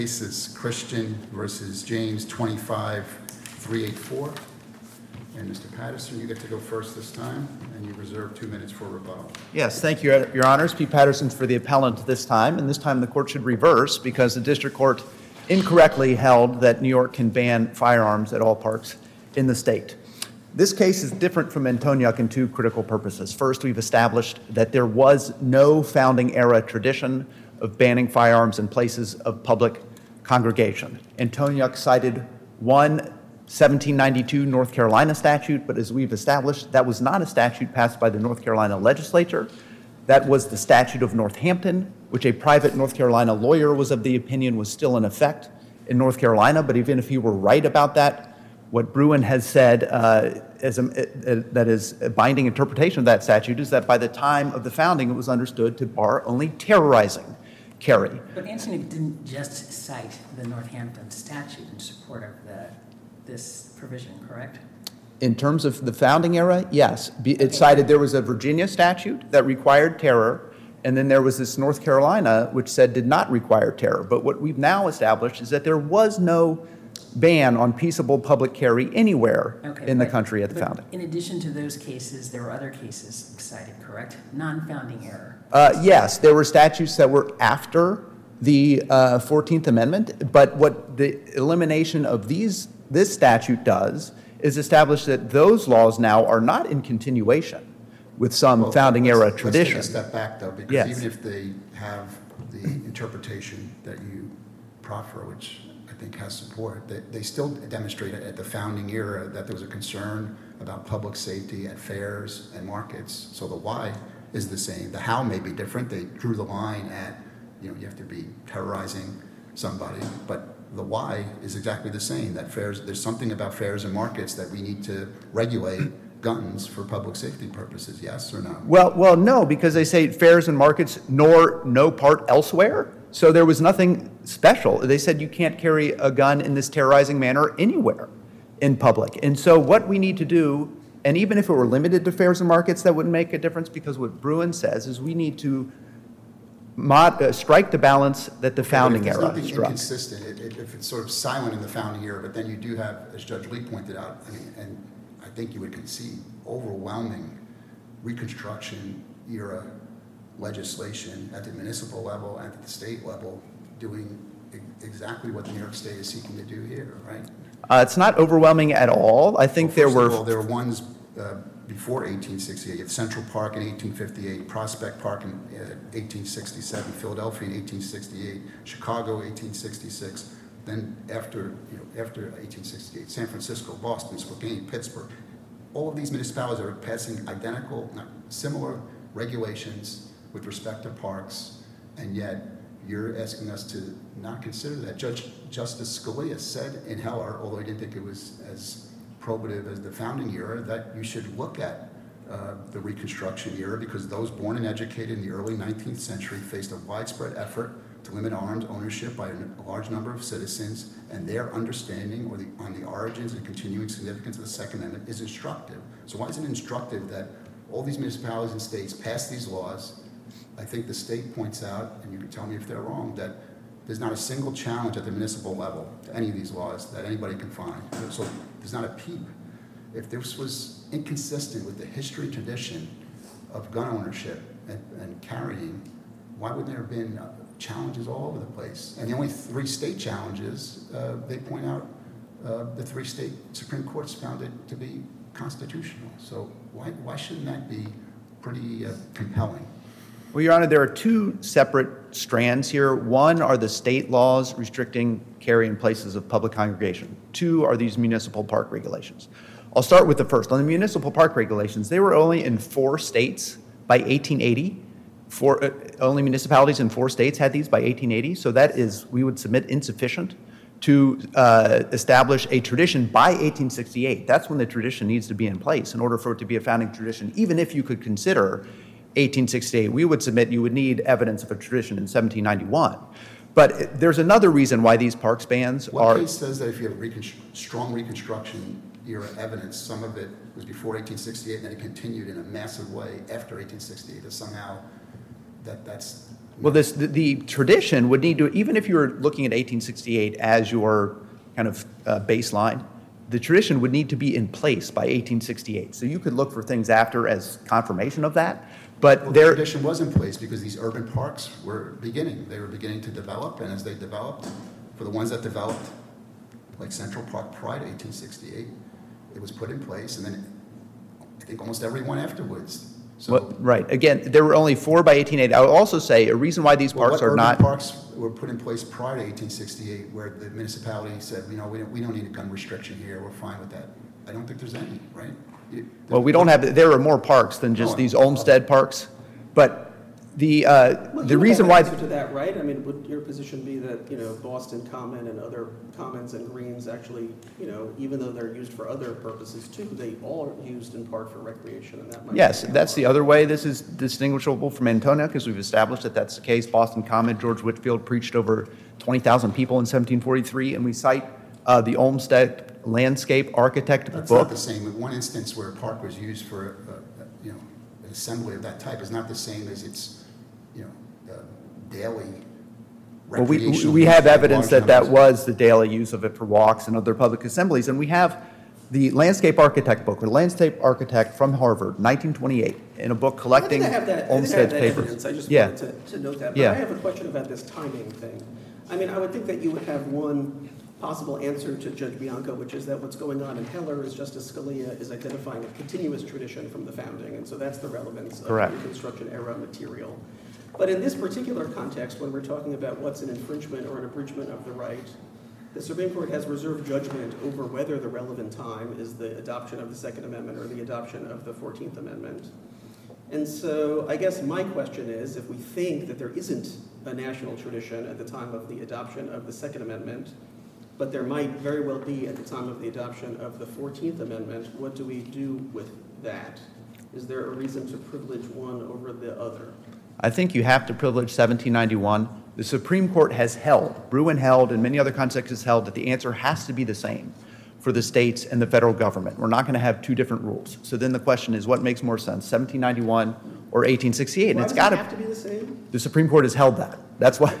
Case is Christian versus James 25-384. And Mr. Patterson, you get to go first this time, and you reserve 2 minutes for rebuttal. Yes, thank you, Your Honors. Pete Patterson for the appellant this time, and this time the court should reverse because the district court incorrectly held that New York can ban firearms at all parks in the state. This case is different from Antoniuk in two critical purposes. First, we've established that there was no founding era tradition of banning firearms in places of public congregation. Antoniuk cited one 1792 North Carolina statute, but as we've established, that was not a statute passed by the North Carolina legislature. That was the statute of Northampton, which a private North Carolina lawyer was of the opinion was still in effect in North Carolina. But even if he were right about that, what Bruen has said that is a binding interpretation of that statute is that by the time of the founding, it was understood to bar only terrorizing carry. But Antoniuk didn't just cite the Northampton statute in support of this provision, correct? In terms of the founding era, yes. It cited there was a Virginia statute that required terror, and then there was this North Carolina which said did not require terror. But what we've now established is that there was no ban on peaceable public carry anywhere in the country at the founding. In addition to those cases, there were other cases cited, correct? Non-founding era. Yes, there were statutes that were after the 14th Amendment, but what the elimination of this statute does is establish that those laws now are not in continuation with some founding era tradition. Let's take a step back, though, because even if they have the interpretation that you proffer, which I think has support, they still demonstrate at the founding era that there was a concern about public safety at fairs and markets. So the why is the same. The how may be different. They drew the line at, you have to be terrorizing somebody, but the why is exactly the same. That there's something about fairs and markets that we need to regulate guns for public safety purposes. Yes or no? Well, no, because they say fairs and markets nor no part elsewhere. So there was nothing special. They said you can't carry a gun in this terrorizing manner anywhere in public. And so what we need to do, and even if it were limited to fairs and markets, that wouldn't make a difference, because what Bruen says is we need to strike the balance that the founding era struck. If there's nothing inconsistent, if it's sort of silent in the founding era, but then you do have, as Judge Lee pointed out, and I think you would concede, overwhelming Reconstruction era legislation at the municipal level and at the state level doing exactly what the New York State is seeking to do here, right? It's not overwhelming at all. I think there were ones before 1868, Central Park in 1858, Prospect Park in 1867, Philadelphia in 1868, Chicago 1866. Then after 1868, San Francisco, Boston, Spokane, Pittsburgh. All of these municipalities are passing similar regulations with respect to parks, and yet you're asking us to not consider that. Justice Scalia said in Heller, although he didn't think it was as probative as the founding era, that you should look at the Reconstruction era, because those born and educated in the early 19th century faced a widespread effort to limit arms ownership by a large number of citizens, and their understanding on the origins and continuing significance of the Second Amendment is instructive. So why is it instructive that all these municipalities and states pass these laws? I think the state points out, and you can tell me if they're wrong, that there's not a single challenge at the municipal level to any of these laws that anybody can find. So there's not a peep. If this was inconsistent with the history and tradition of gun ownership and carrying, why would there have been challenges all over the place? And the only 3 state challenges, they point out, the 3 state Supreme Courts found it to be constitutional. So why shouldn't that be pretty compelling? Well, Your Honor, there are 2 separate strands here. One are the state laws restricting carry in places of public congregation. 2 are these municipal park regulations. I'll start with the first. On the municipal park regulations, they were only in 4 states by 1880. Only municipalities in 4 states had these by 1880. So that is, we would submit, insufficient to establish a tradition by 1868. That's when the tradition needs to be in place in order for it to be a founding tradition. Even if you could consider 1868, we would submit you would need evidence of a tradition in 1791. But there's another reason why these parks bans are... What case says that if you have strong Reconstruction era evidence, some of it was before 1868 and then it continued in a massive way after 1868, that somehow that's Well, the tradition would need to, even if you were looking at 1868 as your kind of baseline, the tradition would need to be in place by 1868. So you could look for things after as confirmation of that, but Well, the tradition was in place because these urban parks were beginning. They were beginning to develop, and as they developed, for the ones that developed, like Central Park prior to 1868, it was put in place, and then I think almost everyone afterwards. So, Well, right. Again, there were only 4 by 1880. I would also say a reason why these parks what are urban not. parks were put in place prior to 1868, where the municipality said, we don't need a gun restriction here, we're fine with that. I don't think there's any, right? Well, we don't have. There are more parks than just Oh. these Olmsted parks, but the Well, the you would reason have why. an answer to that, right? I mean, would your position be that, Boston Common and other commons and greens actually, even though they're used for other purposes too, they all are used in part for recreation, and that might. Yes, be that's the other way this is distinguishable from Antonia, because we've established that that's the case. Boston Common, George Whitefield preached over 20,000 people in 1743, and we cite the Olmsted landscape architect That's book. not the same. In one instance where a park was used for, an assembly of that type is not the same as its, daily Well, recreational. we use have for evidence large that numbers. was the daily use of it for walks and other public assemblies, and we have the landscape architect book, the landscape architect from Harvard, 1928, in a book collecting I think I have that Olmsted's papers. evidence. I just Yeah. wanted to note that. But Yeah. I have a question about this timing thing. I mean, I would think that you would have one possible answer to Judge Bianco, which is that what's going on in Heller is Justice Scalia is identifying a continuous tradition from the founding, and so that's the relevance of Correct. Reconstruction era material. But in this particular context, when we're talking about what's an infringement or an abridgment of the right, the Supreme Court has reserved judgment over whether the relevant time is the adoption of the Second Amendment or the adoption of the 14th Amendment. And so I guess my question is, if we think that there isn't a national tradition at the time of the adoption of the Second Amendment, but there might very well be at the time of the adoption of the 14th Amendment, what do we do with that? Is there a reason to privilege one over the other? I think you have to privilege 1791. The Supreme Court has held, Bruin held, and many other contexts has held, that the answer has to be the same for the states and the federal government. We're not going to have two different rules. So then the question is, what makes more sense, 1791 or 1868? And Why it's does got it have to be the same? The Supreme Court has held that. That's why,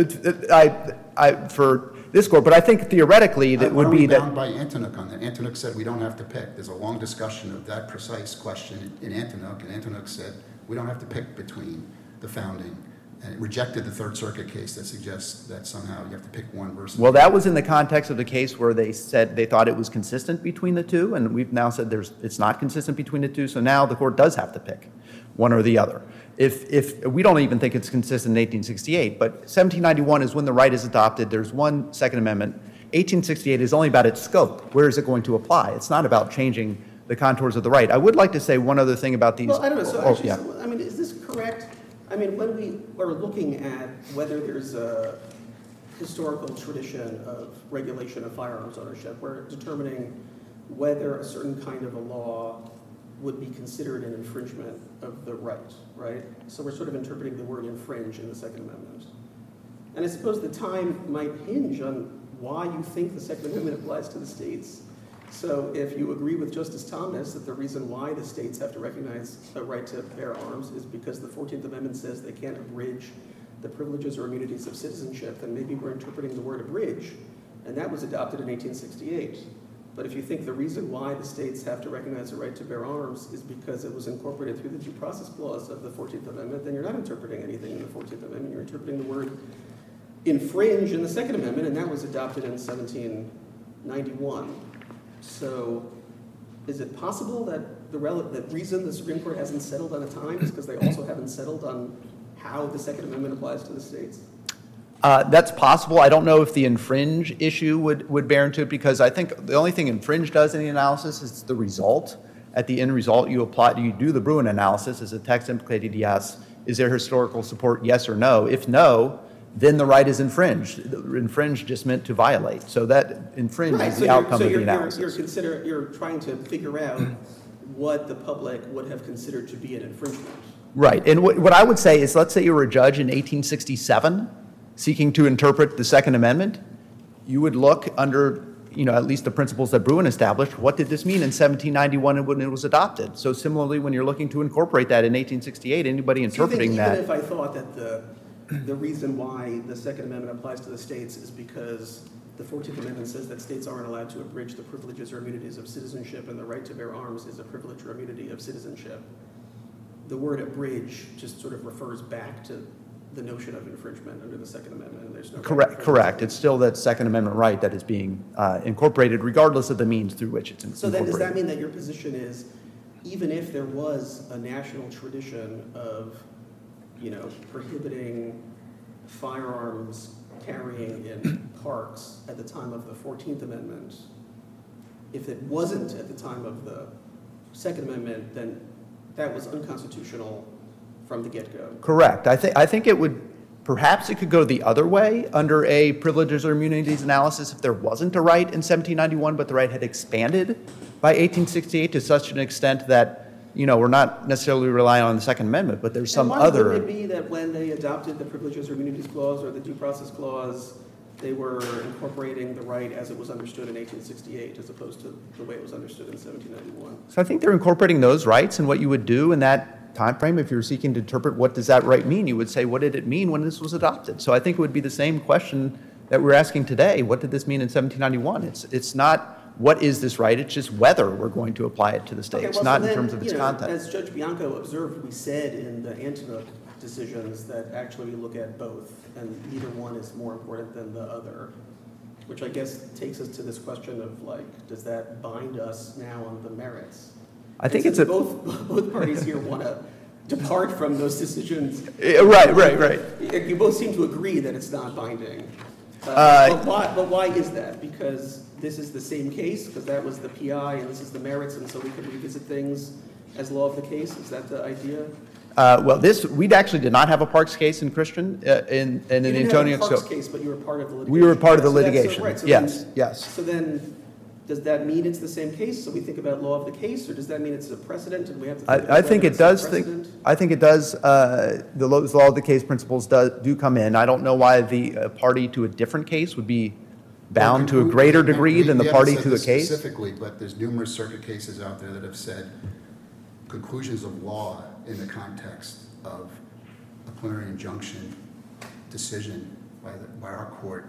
for this court, but I think theoretically that would be Why are we bound that. by Antinouk on that? Antinouk said we don't have to pick. There's a long discussion of that precise question in Antinouk, and Antinouk said we don't have to pick between the founding, and it rejected the Third Circuit case that suggests that somehow you have to pick one versus. Well, that was in the context of the case where they said they thought it was consistent between the two, and we've now said it's not consistent between the two, so now the court does have to pick one or the other. If we don't even think it's consistent in 1868, but 1791 is when the right is adopted. There's one Second Amendment. 1868 is only about its scope. Where is it going to apply? It's not about changing the contours of the right. I would like to say one other thing about these. Well, I don't know. So Oh, actually, yeah. I mean, is this correct? I mean, when we are looking at whether there's a historical tradition of regulation of firearms ownership, we're determining whether a certain kind of a law would be considered an infringement of the right? So we're sort of interpreting the word infringe in the Second Amendment. And I suppose the time might hinge on why you think the Second Amendment applies to the states. So if you agree with Justice Thomas that the reason why the states have to recognize a right to bear arms is because the 14th Amendment says they can't abridge the privileges or immunities of citizenship, then maybe we're interpreting the word abridge, and that was adopted in 1868. But if you think the reason why the states have to recognize the right to bear arms is because it was incorporated through the Due Process Clause of the 14th Amendment, then you're not interpreting anything in the 14th Amendment. You're interpreting the word infringe in the Second Amendment, and that was adopted in 1791. So is it possible that the reason the Supreme Court hasn't settled on a time is because they also haven't settled on how the Second Amendment applies to the states? That's possible. I don't know if the infringe issue would bear into it, because I think the only thing infringe does in the analysis is the result. At the end result, you do the Bruin analysis. Is the text implicated? Yes. Is there historical support? Yes or no. If no, then the right is infringed. Infringe just meant to violate. So that infringe is the outcome of the analysis. You're trying to figure out what the public would have considered to be an infringement. Right. And what I would say is, let's say you were a judge in 1867 seeking to interpret the Second Amendment. You would look under, at least the principles that Bruin established. What did this mean in 1791 when it was adopted? So similarly, when you're looking to incorporate that in 1868, anybody interpreting Even that. if I thought that the the reason why the Second Amendment applies to the states is because the 14th Amendment says that states aren't allowed to abridge the privileges or immunities of citizenship, and the right to bear arms is a privilege or immunity of citizenship. The word abridge just sort of refers back to the notion of infringement under the Second Amendment. There's no Correct. It's still that Second Amendment right that is being incorporated regardless of the means through which it's incorporated. So then does that mean that your position is, even if there was a national tradition of, prohibiting firearms carrying in parks at the time of the 14th Amendment, if it wasn't at the time of the Second Amendment, then that was unconstitutional from the get-go? Correct. I think it would, perhaps it could go the other way under a privileges or immunities analysis if there wasn't a right in 1791, but the right had expanded by 1868 to such an extent that, we're not necessarily relying on the Second Amendment, but there's some other. Wouldn't it be that when they adopted the privileges or immunities clause or the due process clause, they were incorporating the right as it was understood in 1868 as opposed to the way it was understood in 1791? So I think they're incorporating those rights, and what you would do in that time frame, if you're seeking to interpret what does that right mean, you would say, what did it mean when this was adopted? So I think it would be the same question that we're asking today. What did this mean in 1791? It's not what is this right, it's just whether we're going to apply it to the states, not in terms of its content. As Judge Bianco observed, we said in the Antinook decisions that actually we look at both, and neither one is more important than the other, which I guess takes us to this question of, does that bind us now on the merits? I think both parties here want to depart from those decisions. Right. You both seem to agree that it's not binding. But why is that? Because this is the same case, because that was the PI and this is the merits, and so we can revisit things as law of the case? Is that the idea? We actually did not have a Parks case in Christian, in you didn't Antonio. Have a Parks case, but you were part of the litigation. We were part of the litigation. So Yes. So then, does that mean it's the same case? So we think about law of the case, or does that mean it's a precedent and we have to? I think it does. I think it does. The law of the case principles do come in. I don't know why the party to a different case would be bound to a greater degree than the party to the case. Specifically, but there's numerous circuit cases out there that have said conclusions of law in the context of a preliminary injunction decision by our court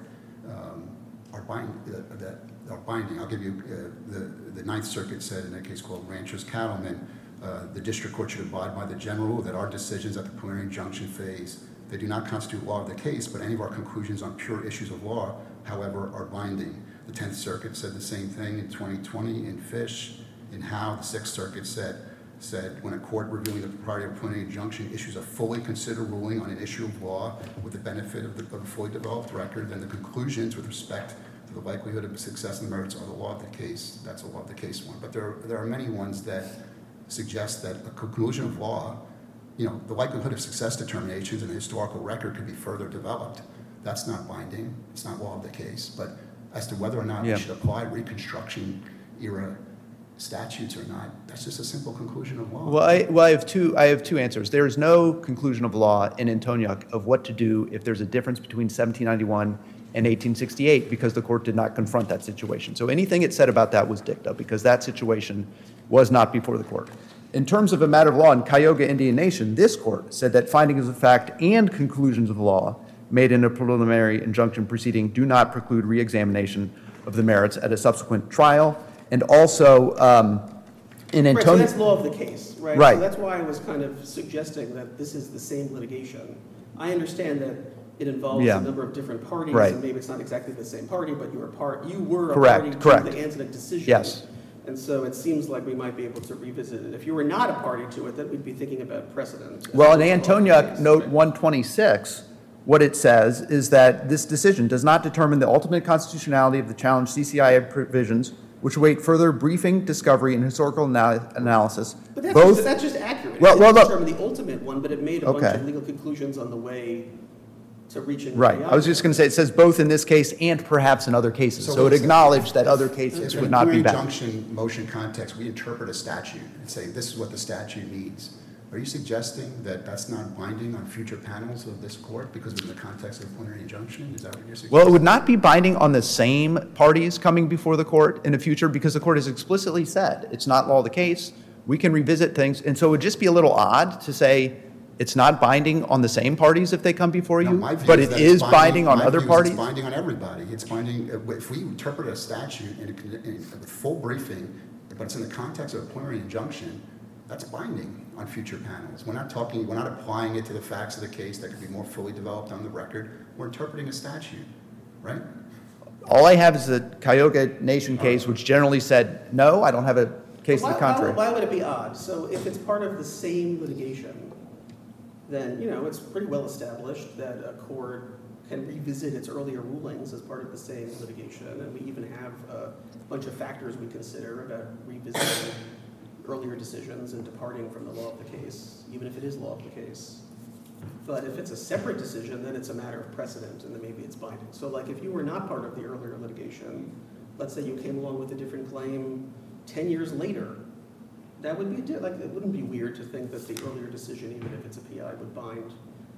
are binding. I'll give you the Ninth Circuit said in a case called Ranchers Cattlemen, the district court should abide by the general rule that our decisions at the preliminary injunction phase, they do not constitute law of the case, but any of our conclusions on pure issues of law, however, are binding. The 10th Circuit said the same thing in 2020 in Fish. In Howe, the 6th Circuit said when a court reviewing the propriety of a preliminary injunction issues a fully considered ruling on an issue of law with the benefit of a fully developed record, then the conclusions with respect to the likelihood of success and merits are the law of the case. That's a law of the case one. But there are many ones that suggest that a conclusion of law, the likelihood of success determinations in a historical record could be further developed. That's not binding. It's not law of the case. But as to whether or not we should apply Reconstruction era statutes or not, that's just a simple conclusion of law. Well, I have two answers. There is no conclusion of law in Antoniuk of what to do if there's a difference between 1791 and 1868 because the court did not confront that situation. So anything it said about that was dicta because that situation was not before the court. In terms of a matter of law in Cayuga Indian Nation, this court said that findings of fact and conclusions of law made in a preliminary injunction proceeding do not preclude reexamination of the merits at a subsequent trial. And also in Antoniuk. Right, so that's law of the case, right? Right. So that's why I was kind of suggesting that this is the same litigation. I understand that it involves a number of different parties, and maybe it's not exactly the same party, but you were a party to the Antoniuk decision. Yes. And so it seems like we might be able to revisit it. If you were not a party to it, then we'd be thinking about precedent. Well, in Antoniuk, note 126, what it says is that this decision does not determine the ultimate constitutionality of the challenged CCIA provisions, which await further briefing, discovery, and historical analysis. But that's just accurate. It didn't determine the ultimate one, but it made a bunch of legal conclusions on the way to reaching. Right. I was just going to say it says both in this case and perhaps in other cases. So it acknowledged that other cases would not be bound. In the injunction motion context, we interpret a statute and say this is what the statute needs. Are you suggesting that that's not binding on future panels of this court because of the context of the preliminary injunction? Is that what you're suggesting? Well, it would not be binding on the same parties coming before the court in the future because the court has explicitly said it's not law of the case. We can revisit things. And so it would just be a little odd to say It's not binding on the same parties if they come before No, you, my view but is it that is it's binding on my other view is parties? It's binding on everybody. It's binding, if we interpret a statute with full briefing, but it's in the context of a preliminary injunction, that's binding on future panels. We're not applying it to the facts of the case that could be more fully developed on the record. We're interpreting a statute, right? All I have is the Cuyahoga Nation case, which generally said, no, I don't have a case to the contrary. Why would it be odd? So if it's part of the same litigation, then, it's pretty well established that a court can revisit its earlier rulings as part of the same litigation. And we even have a bunch of factors we consider about revisiting earlier decisions and departing from the law of the case, even if it is law of the case. But if it's a separate decision, then it's a matter of precedent, and then maybe it's binding. So like if you were not part of the earlier litigation, let's say you came along with a different claim 10 years later, that would be, it wouldn't be weird to think that the earlier decision, even if it's a PI, would bind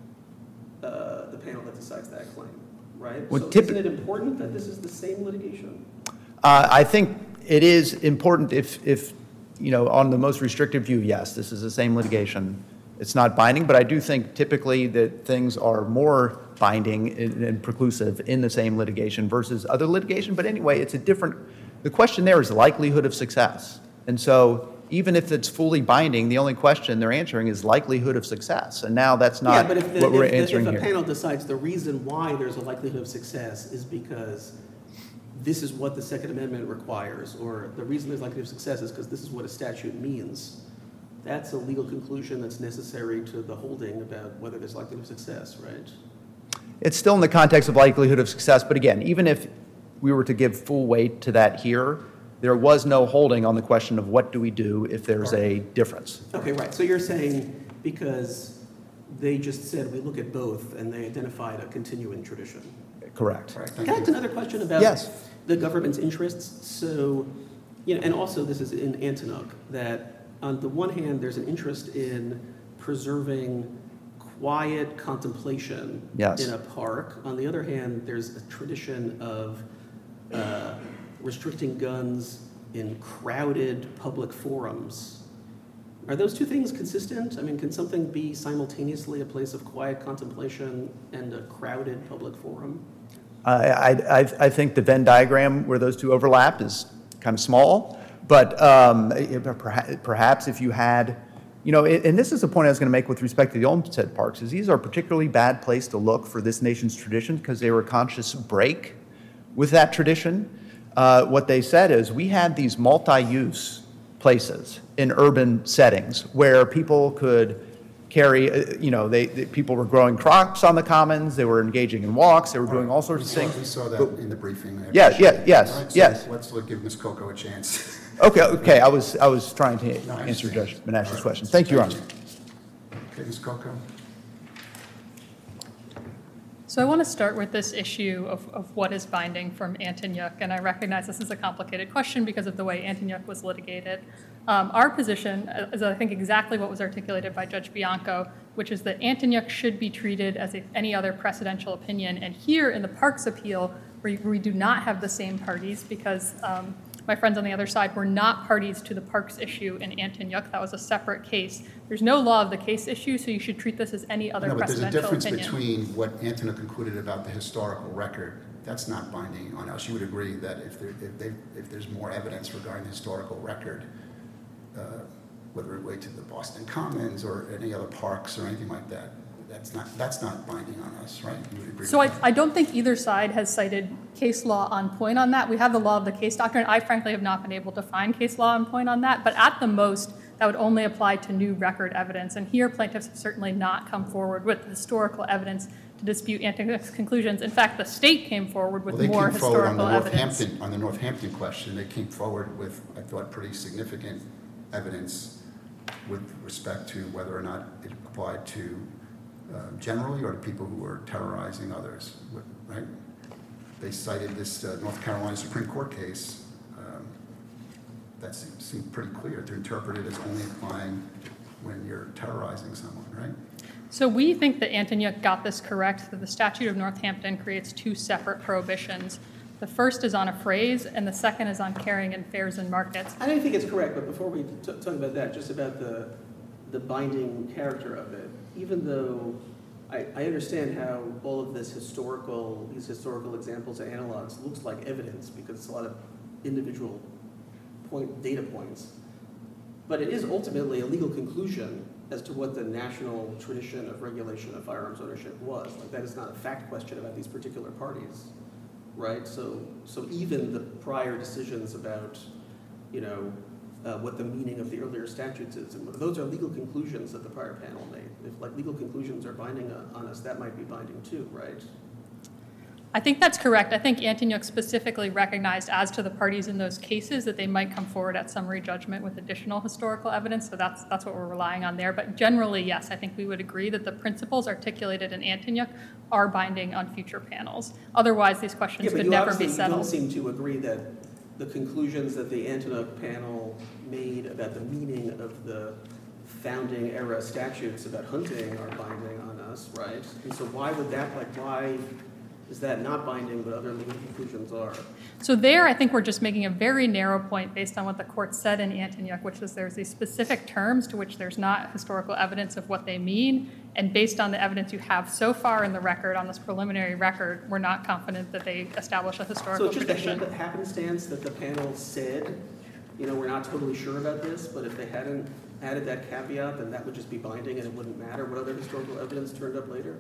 the panel that decides that claim, right? Well, so isn't it important that this is the same litigation? I think it is important if on the most restrictive view, yes, this is the same litigation. It's not binding, but I do think typically that things are more binding and preclusive in the same litigation versus other litigation. But anyway, the question there is likelihood of success. And so even if it's fully binding, the only question they're answering is likelihood of success. And now that's not what we're answering here. If a panel decides the reason why there's a likelihood of success is because this is what the Second Amendment requires, or the reason there's likelihood of success is because this is what a statute means, that's a legal conclusion that's necessary to the holding about whether there's likelihood of success, right? It's still in the context of likelihood of success, but again, even if we were to give full weight to that here, there was no holding on the question of what do we do if there's a difference. Okay, right. So you're saying because they just said we look at both and they identified a continuing tradition. Correct. Right, Can I ask another question about the government's interests? So, and also this is in Antinouk, that on the one hand, there's an interest in preserving quiet contemplation in a park. On the other hand, there's a tradition of restricting guns in crowded public forums. Are those two things consistent? I mean, can something be simultaneously a place of quiet contemplation and a crowded public forum? I think the Venn diagram where those two overlap is kind of small, but perhaps if you had, and this is the point I was going to make with respect to the Olmsted Parks, is these are a particularly bad place to look for this nation's tradition because they were a conscious break with that tradition. What they said is we had these multi-use places in urban settings where people could carry, people were growing crops on the commons, they were engaging in walks, they were doing all sorts of things. We saw that in the briefing. Yes. So let's give Ms. Coco a chance. Okay. I was trying to answer Judge Menashe's question. Thank you, Your Honor. Okay, Ms. Coco. So I want to start with this issue of what is binding from Antonyuk, and I recognize this is a complicated question because of the way Antonyuk was litigated. Our position is, I think, exactly what was articulated by Judge Bianco, which is that Antonyuk should be treated as any other precedential opinion. And here in the Parks appeal, we do not have the same parties because my friends on the other side were not parties to the Parks issue in Antonyuk. That was a separate case. There's no law of the case issue, so you should treat this as any other precedential opinion. But there's a difference between what Antonyuk concluded about the historical record. That's not binding on us. You would agree that if there's more evidence regarding the historical record, whether it relate to the Boston Commons or any other parks or anything like that, that's not binding on us, right? You would agree So with that? I don't think either side has cited case law on point on that. We have the law of the case doctrine. I frankly have not been able to find case law on point on that, but at the most, that would only apply to new record evidence. And here, plaintiffs have certainly not come forward with historical evidence to dispute Antonyuk's conclusions. In fact, the state came forward with more historical evidence. On the Northampton question, they came forward with, I thought, pretty significant evidence with respect to whether or not it applied to generally or to people who were terrorizing others, right? They cited this North Carolina Supreme Court case that seemed pretty clear to interpret it as only applying when you're terrorizing someone, right? So we think that Antonyuk got this correct, that the Statute of Northampton creates two separate prohibitions. The first is on a phrase, and the second is on carrying in fairs and markets. I don't think it's correct, but before we talk about that, just about the binding character of it, even though I understand how all of these historical examples and analogs looks like evidence because it's a lot of individual data points. But it is ultimately a legal conclusion as to what the national tradition of regulation of firearms ownership was. Like, that is not a fact question about these particular parties, right? So even the prior decisions about, what the meaning of the earlier statutes is, and those are legal conclusions that the prior panel made. If legal conclusions are binding on us, that might be binding too, right? I think that's correct. I think Antonyuk specifically recognized as to the parties in those cases that they might come forward at summary judgment with additional historical evidence, so that's what we're relying on there. But generally, yes, I think we would agree that the principles articulated in Antonyuk are binding on future panels. Otherwise, these questions could never be settled. You don't seem to agree that the conclusions that the Antonyuk panel made about the meaning of the founding era statutes about hunting are binding on us, right? And so why is that not binding, but other legal conclusions are? So there, I think we're just making a very narrow point based on what the court said in Antonyuk, which is there's these specific terms to which there's not historical evidence of what they mean, and based on the evidence you have so far in the record, on this preliminary record, we're not confident that they establish a historical tradition. So it's just a happenstance that the panel said, we're not totally sure about this, but if they hadn't added that caveat, then that would just be binding and it wouldn't matter what other historical evidence turned up later?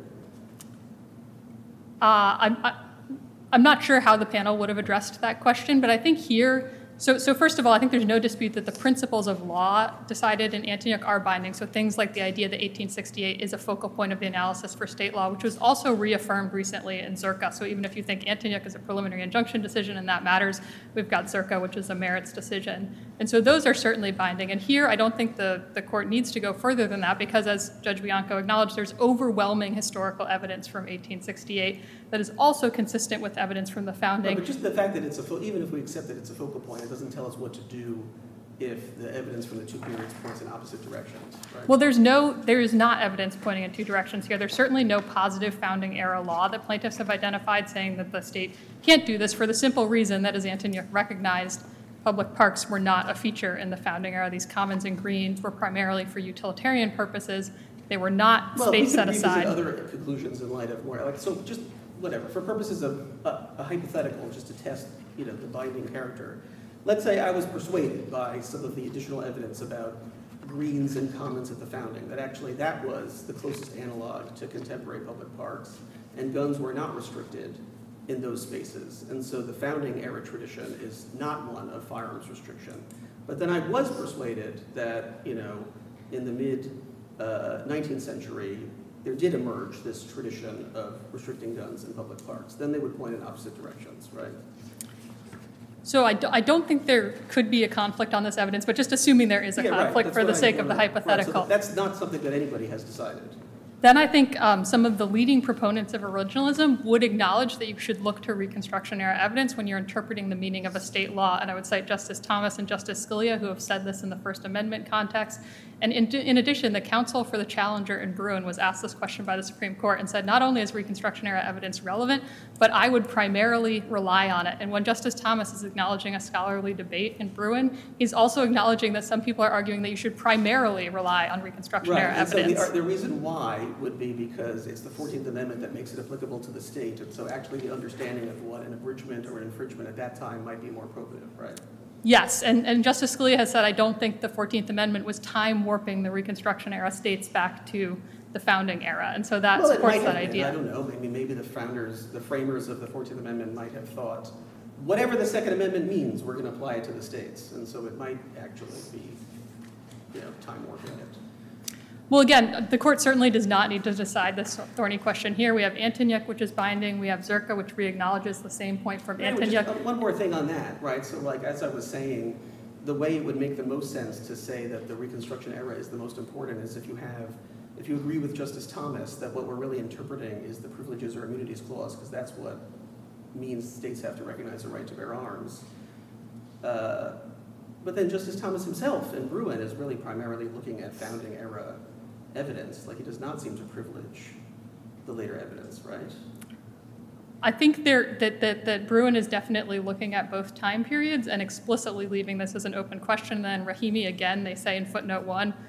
I'm not sure how the panel would have addressed that question, but I think here, so first of all, I think there's no dispute that the principles of law decided in Antonyuk are binding. So things like the idea that 1868 is a focal point of the analysis for state law, which was also reaffirmed recently in Zerka. So even if you think Antonyuk is a preliminary injunction decision and that matters, we've got Zerka, which is a merits decision. And so those are certainly binding. And here, I don't think the court needs to go further than that because, as Judge Bianco acknowledged, there's overwhelming historical evidence from 1868 that is also consistent with evidence from the founding. But just the fact that even if we accept that it's a focal point, it doesn't tell us what to do if the evidence from the two periods points in opposite directions, right? Well, there is not evidence pointing in two directions here. There's certainly no positive founding era law that plaintiffs have identified saying that the state can't do this for the simple reason that, as Antonyuk recognized, public parks were not a feature in the founding era. These commons and greens were primarily for utilitarian purposes. They were not space set aside. Well, we could revisit other conclusions in light of more, so just whatever, for purposes of a hypothetical, just to test, the binding character. Let's say I was persuaded by some of the additional evidence about greens and commons at the founding, that actually that was the closest analog to contemporary public parks, and guns were not restricted in those spaces. And so the founding era tradition is not one of firearms restriction. But then I was persuaded that, in the mid-19th century, there did emerge this tradition of restricting guns in public parks. Then they would point in opposite directions, right? So I don't think there could be a conflict on this evidence, but just assuming there is a conflict for the sake of the hypothetical. Right, so that's not something that anybody has decided. Then I think some of the leading proponents of originalism would acknowledge that you should look to Reconstruction era evidence when you're interpreting the meaning of a state law. And I would cite Justice Thomas and Justice Scalia, who have said this in the First Amendment context. And in addition, the counsel for the challenger in Bruen was asked this question by the Supreme Court and said, not only is Reconstruction era evidence relevant, but I would primarily rely on it. And when Justice Thomas is acknowledging a scholarly debate in Bruen, he's also acknowledging that some people are arguing that you should primarily rely on Reconstruction era evidence. So the reason why would be because it's the 14th Amendment that makes it applicable to the state. And so actually the understanding of what an abridgment or an infringement at that time might be more appropriate, right? Yes, and Justice Scalia has said, I don't think the 14th Amendment was time warping the Reconstruction era states back to the founding era. And so that supports that idea. I don't know, maybe the framers of the 14th Amendment might have thought, whatever the Second Amendment means, we're going to apply it to the states. And so it might actually be, time warping it. Well, again, the court certainly does not need to decide this thorny question here. We have Antonyuk, which is binding. We have Zerka, which re-acknowledges the same point from Antonyuk. One more thing on that, right? So, as I was saying, the way it would make the most sense to say that the Reconstruction era is the most important is if you agree with Justice Thomas that what we're really interpreting is the Privileges or Immunities Clause, because that's what means states have to recognize the right to bear arms. But then Justice Thomas himself in Bruen is really primarily looking at founding era evidence. He does not seem to privilege the later evidence, right? I think that Bruen is definitely looking at both time periods and explicitly leaving this as an open question. Then Rahimi, again, they say in footnote 1,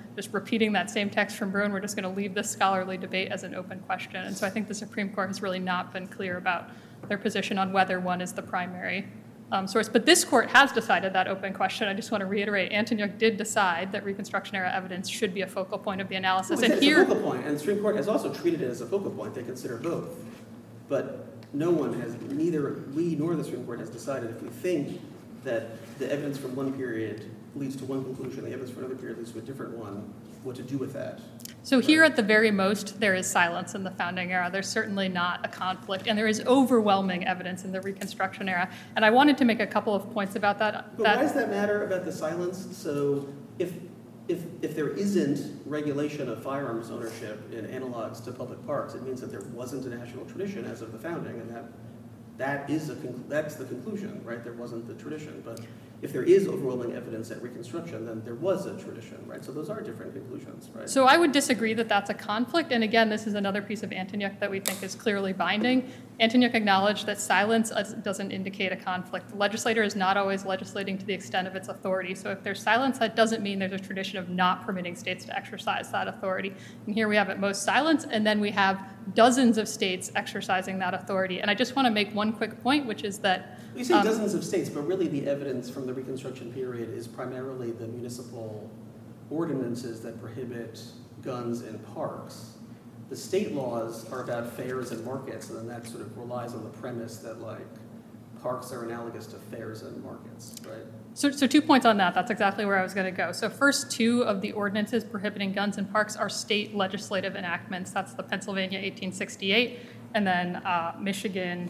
just repeating that same text from Bruin. We're just going to leave this scholarly debate as an open question. And so I think the Supreme Court has really not been clear about their position on whether one is the primary source. But this court has decided that open question. I just want to reiterate, Antonyuk did decide that Reconstruction-era evidence should be a focal point of the analysis. Well, it's a focal point, and the Supreme Court has also treated it as a focal point. They consider both. But no one has, neither we nor the Supreme Court has decided if we think that the evidence from one period leads to one conclusion, the evidence from another period leads to a different one, what to do with that. So here at the very most, there is silence in the founding era. There's certainly not a conflict, and there is overwhelming evidence in the Reconstruction era. And I wanted to make a couple of points about that. But why does that matter about the silence? So if there isn't regulation of firearms ownership in analogs to public parks, it means that there wasn't a national tradition as of the founding, and that's the conclusion, right? There wasn't the tradition. But if there is overwhelming evidence at Reconstruction, then there was a tradition, right? So those are different conclusions, right? So I would disagree that that's a conflict. And again, this is another piece of Antonyuk that we think is clearly binding. Antonyuk acknowledged that silence doesn't indicate a conflict. The legislator is not always legislating to the extent of its authority. So if there's silence, that doesn't mean there's a tradition of not permitting states to exercise that authority. And here we have at most silence, and then we have dozens of states exercising that authority. And I just want to make one quick point, which is that you say dozens of states, but really the evidence from the Reconstruction period is primarily the municipal ordinances that prohibit guns in parks. The state laws are about fairs and markets, and then that sort of relies on the premise that, like, parks are analogous to fairs and markets, right? So 2 points on that. That's exactly where I was going to go. So first, 2 of the ordinances prohibiting guns in parks are state legislative enactments. That's the Pennsylvania 1868, and then Michigan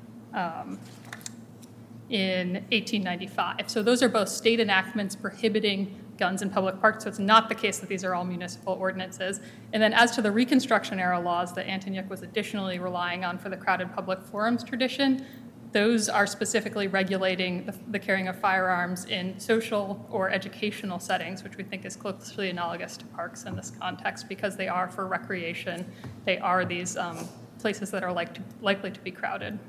in 1895. So those are both state enactments prohibiting guns in public parks. So it's not the case that these are all municipal ordinances. And then as to the Reconstruction era laws that Antonyuk was additionally relying on for the crowded public forums tradition, those are specifically regulating the carrying of firearms in social or educational settings, which we think is closely analogous to parks in this context because they are for recreation. They are these places that are likely to be crowded.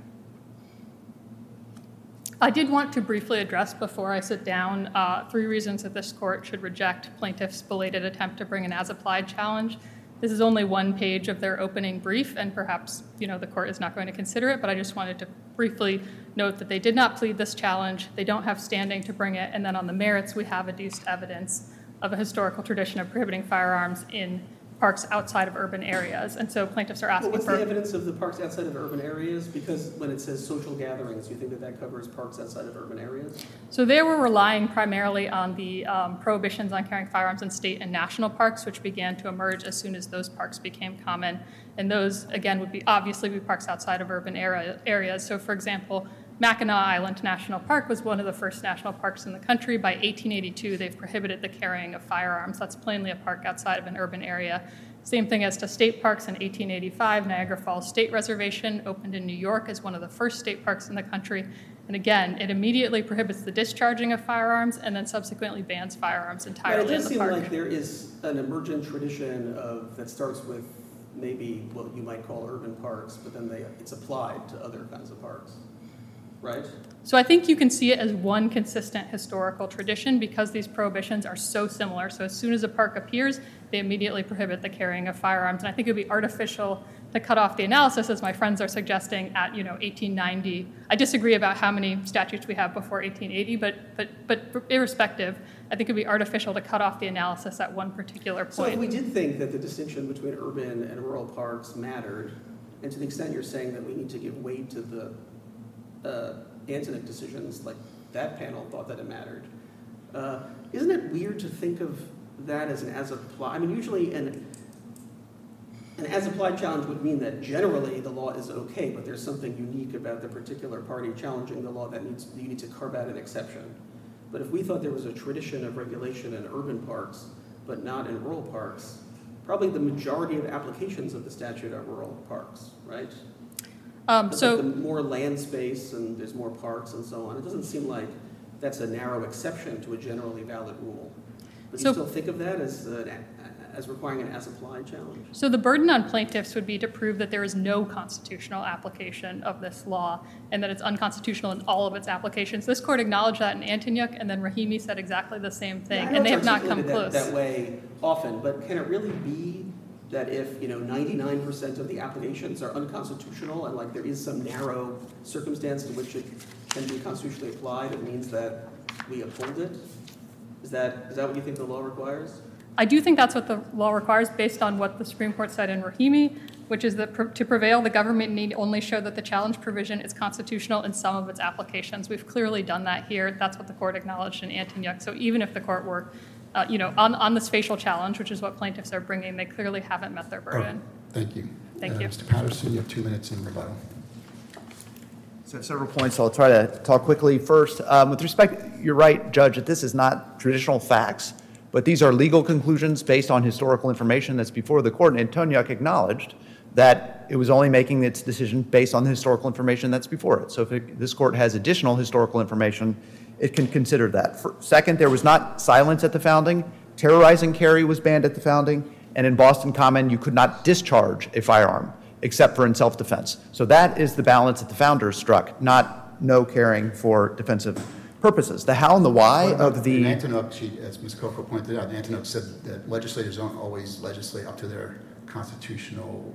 I did want to briefly address before I sit down 3 reasons that this court should reject plaintiffs' belated attempt to bring an as-applied challenge. This is only 1 page of their opening brief, and perhaps the court is not going to consider it, but I just wanted to briefly note that they did not plead this challenge. They don't have standing to bring it, and then on the merits, we have adduced evidence of a historical tradition of prohibiting firearms in parks outside of urban areas. And so plaintiffs are asking what's the evidence of the parks outside of urban areas? Because when it says social gatherings, you think that covers parks outside of urban areas? So they were relying primarily on the prohibitions on carrying firearms in state and national parks, which began to emerge as soon as those parks became common. And those, again, would be obviously be parks outside of urban areas. So for example, Mackinac Island National Park was one of the first national parks in the country. By 1882, they've prohibited the carrying of firearms. That's plainly a park outside of an urban area. Same thing as to state parks in 1885. Niagara Falls State Reservation opened in New York as one of the first state parks in the country. And again, it immediately prohibits the discharging of firearms and then subsequently bans firearms entirely in the park. It does seem like there is an emergent tradition that starts with maybe what you might call urban parks, but then it's applied to other kinds of parks. Right? So I think you can see it as one consistent historical tradition because these prohibitions are so similar. So as soon as a park appears, they immediately prohibit the carrying of firearms. And I think it would be artificial to cut off the analysis, as my friends are suggesting, at 1890. I disagree about how many statutes we have before 1880, but irrespective, I think it would be artificial to cut off the analysis at one particular point. So if we did think that the distinction between urban and rural parks mattered, and to the extent you're saying that we need to give weight to the Antonyuk decisions, like that panel thought that it mattered. Isn't it weird to think of that as an as-applied? I mean, usually an as-applied challenge would mean that generally the law is okay, but there's something unique about the particular party challenging the law that you need to carve out an exception. But if we thought there was a tradition of regulation in urban parks, but not in rural parks, probably the majority of applications of the statute are rural parks, right? So like the more land space and there's more parks and so on. It doesn't seem like that's a narrow exception to a generally valid rule. But do you still think of that as as requiring an as-applied challenge? So the burden on plaintiffs would be to prove that there is no constitutional application of this law and that it's unconstitutional in all of its applications. This court acknowledged that in Antonyuk, and then Rahimi said exactly the same thing, and they have not come close. That way often, but can it really be that if 99% of the applications are unconstitutional and like there is some narrow circumstance in which it can be constitutionally applied, it means that we uphold it? Is that what you think the law requires? I do think that's what the law requires based on what the Supreme Court said in Rahimi, which is that to prevail, the government need only show that the challenge provision is constitutional in some of its applications. We've clearly done that here. That's what the court acknowledged in Antonyuk. So even if the court were, on this facial challenge, which is what plaintiffs are bringing, they clearly haven't met their burden. Thank you. Thank you. Mr. Patterson, you have 2 minutes in rebuttal. So I have several points, so I'll try to talk quickly. First, with respect, you're right, Judge, that this is not traditional facts, but these are legal conclusions based on historical information that's before the court, and Antonyuk acknowledged that it was only making its decision based on the historical information that's before it. So if this court has additional historical information, it can consider that. Second, there was not silence at the founding. Terrorizing carry was banned at the founding, and in Boston Common, you could not discharge a firearm except for in self-defense. So that is the balance that the founders struck, not no carrying for defensive purposes. The how and the why of the... In Antonyuk, as Ms. Coco pointed out, Antonyuk said that legislators don't always legislate up to their constitutional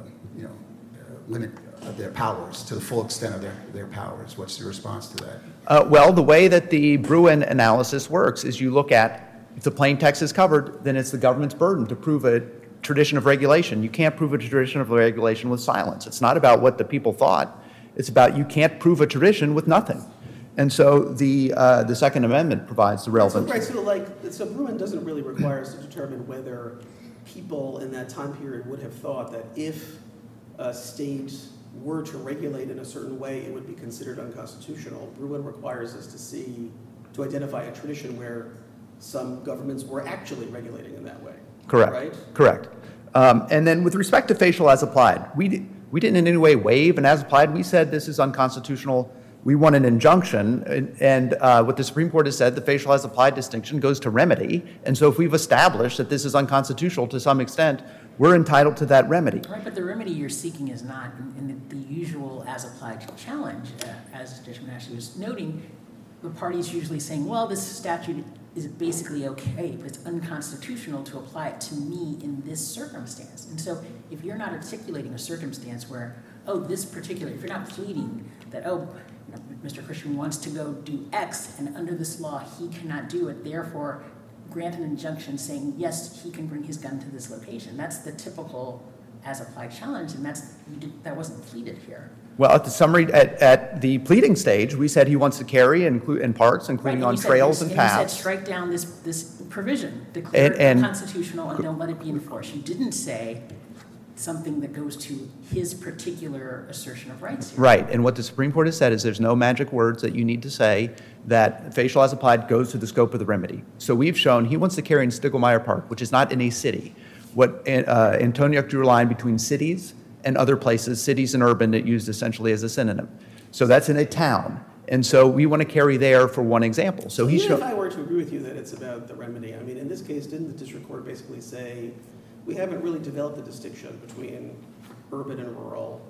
limit of their powers, to the full extent of their powers. What's your response to that? Well, the way that the Bruin analysis works is you look at, if the plain text is covered, then it's the government's burden to prove a tradition of regulation. You can't prove a tradition of regulation with silence. It's not about what the people thought. It's about you can't prove a tradition with nothing. And so the Second Amendment provides the relevant... So Bruin doesn't really require us to determine whether people in that time period would have thought that if a state were to regulate in a certain way, it would be considered unconstitutional. Bruin requires us to identify a tradition where some governments were actually regulating in that way. Correct. Right? Correct. And then with respect to facial as applied, we didn't in any way waive an as applied. We said this is unconstitutional. We want an injunction. And what the Supreme Court has said, the facial as applied distinction goes to remedy. And so if we've established that this is unconstitutional to some extent, we're entitled to that remedy. Right, but the remedy you're seeking is not in the usual as-applied challenge. As Judge Menashe was noting, the party's usually saying, well, this statute is basically okay, but it's unconstitutional to apply it to me in this circumstance. And so if you're not articulating a circumstance where, if you're not pleading that, Mr. Christian wants to go do X, and under this law he cannot do it, therefore grant an injunction saying, yes, he can bring his gun to this location. That's the typical as-applied challenge, and that wasn't pleaded here. Well, at the summary, at the pleading stage, we said he wants to carry in parks, including on trails and paths. You said strike down this provision, declare it unconstitutional, and don't let it be enforced. You didn't say something that goes to his particular assertion of rights here. Right, and what the Supreme Court has said is there's no magic words that you need to say, that facial as applied goes to the scope of the remedy. So we've shown he wants to carry in Stiglmeyer Park, which is not in a city. What Antonyuk drew a line between cities and other places, cities and urban, that used essentially as a synonym. So that's in a town. And so we want to carry there for one example. So even if I were to agree with you that it's about the remedy, I mean, in this case, didn't the district court basically say, we haven't really developed a distinction between urban and rural.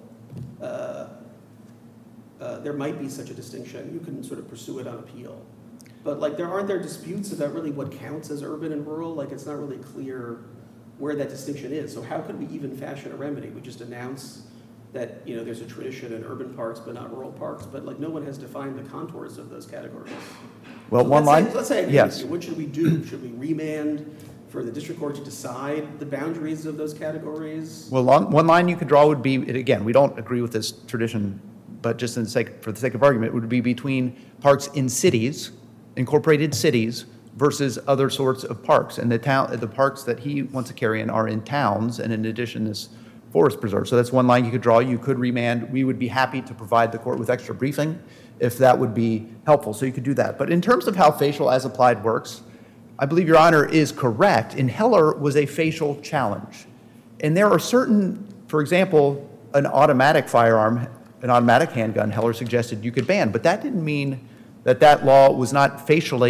There might be such a distinction. You can sort of pursue it on appeal. But aren't there disputes about really what counts as urban and rural? It's not really clear where that distinction is. So how could we even fashion a remedy? We just announce that there's a tradition in urban parks but not rural parks, but no one has defined the contours of those categories. Well, so let's say I agree yes. with you. What should we do? Should we remand for the district court to decide the boundaries of those categories? Well, one line you could draw would be, again, we don't agree with this tradition, but just for the sake of argument, it would be between parks in cities, incorporated cities, versus other sorts of parks. And the parks that he wants to carry in are in towns, and in addition, this forest preserve. So that's one line you could draw. You could remand. We would be happy to provide the court with extra briefing if that would be helpful. So you could do that. But in terms of how facial as applied works, I believe Your Honor is correct. In Heller was a facial challenge. And there are certain, for example, an automatic firearm, an automatic handgun, Heller suggested you could ban. But that didn't mean that law was not facially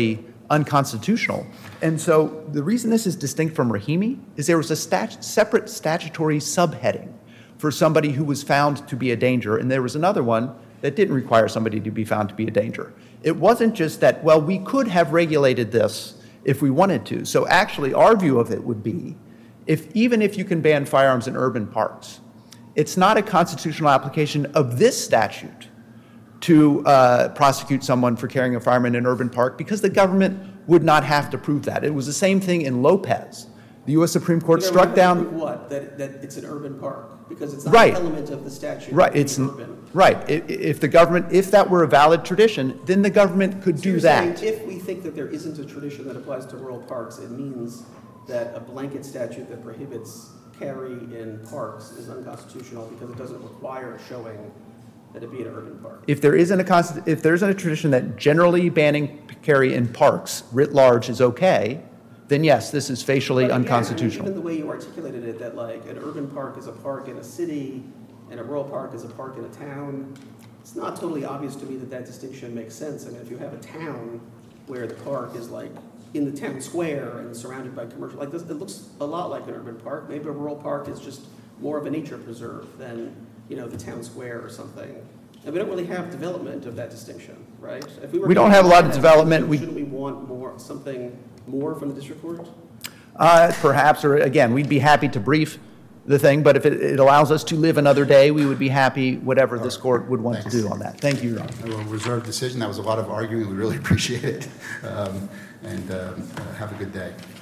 unconstitutional. And so the reason this is distinct from Rahimi is there was a separate statutory subheading for somebody who was found to be a danger, and there was another one that didn't require somebody to be found to be a danger. It wasn't just that, well, we could have regulated this if we wanted to. So actually, our view of it would be, even if you can ban firearms in urban parks, it's not a constitutional application of this statute to prosecute someone for carrying a firearm in an urban park, because the government would not have to prove that. It was the same thing in Lopez. The U.S. Supreme Court struck down... What? That it's an urban park? Because it's not Right. an element of the statute. Right, it's urban. right. If that were a valid tradition, then the government could So do you're that. saying if we think that there isn't a tradition that applies to rural parks, it means that a blanket statute that prohibits carry in parks is unconstitutional because it doesn't require showing that it be an urban park. If there isn't a tradition that generally banning carry in parks writ large is okay, then yes, this is facially But again, unconstitutional. even the way you articulated it, that like an urban park is a park in a city and a rural park is a park in a town, it's not totally obvious to me that that distinction makes sense. I mean, if you have a town where the park is like in the town square and surrounded by commercial, like this, it looks a lot like an urban park. Maybe a rural park is just more of a nature preserve than, the town square or something. And we don't really have development of that distinction, right? If We don't have a lot of development. Shouldn't we want something more from the district court? Perhaps, or again, we'd be happy to brief the thing, but if it allows us to live another day, we would be happy, whatever this court would want to do on that. Thank you, Your Honor. I will reserve decision. That was a lot of arguing. We really appreciate it. And have a good day.